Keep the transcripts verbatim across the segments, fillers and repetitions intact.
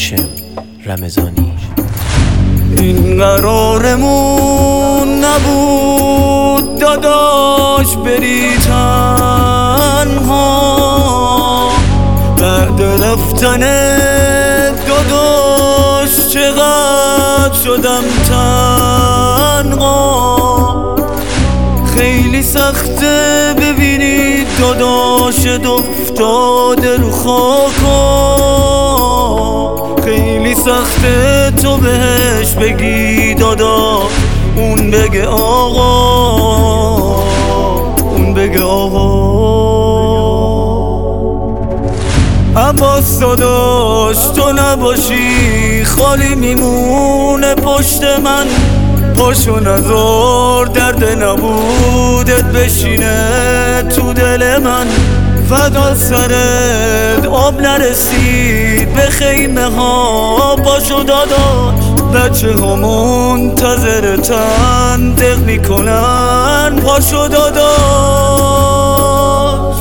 هاشم رمضانی. این قرارمون نبود داداش بری تنها، بعد رفتن داداش چقدر شدم تنها. خیلی سخته ببینی داداشت افتاده رو خاکا، خیلی سخته تو بهش بگی دادا، اون بگه آقا، اون بگه آقا. عباس داداش تو نباشی خالی میمونه پشت من، پاشو نزار درد نبودت بشینه تو دل من. فدا سرت آب نرسید به خیمه ها، پاشو داداش بچه ها منتظرتن دق میکنن، پاشو داداش.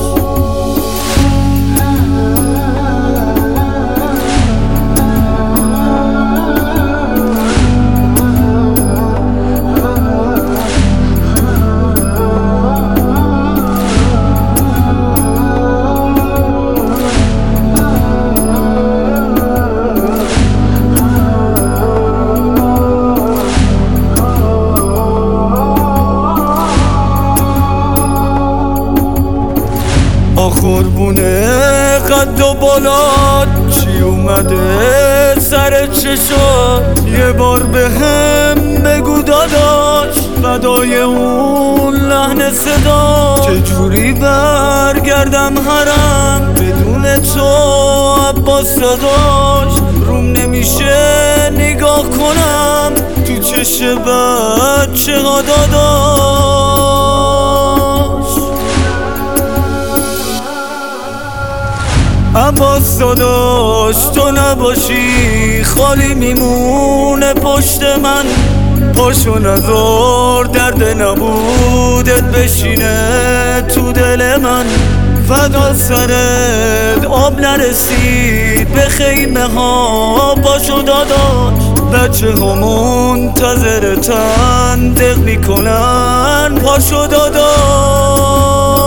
قربونه قد و بالات چی اومده سر چشات، یه بار به هم بگو داداش فدای اون لحن صدا. چجوری برگردم حرم بدون تو عباس داداش، روم نمیشه نگاه کنم تو چش بچه ها داداش. عباس داداش تو نباشی خالی میمونه پشت من، پاشو نزار درد نبودت بشینه تو دل من. فدا سرت آب نرسید به خیمه ها، پاشو داداش بچه ها منتظرتن دق میکنن، پاشو داداش.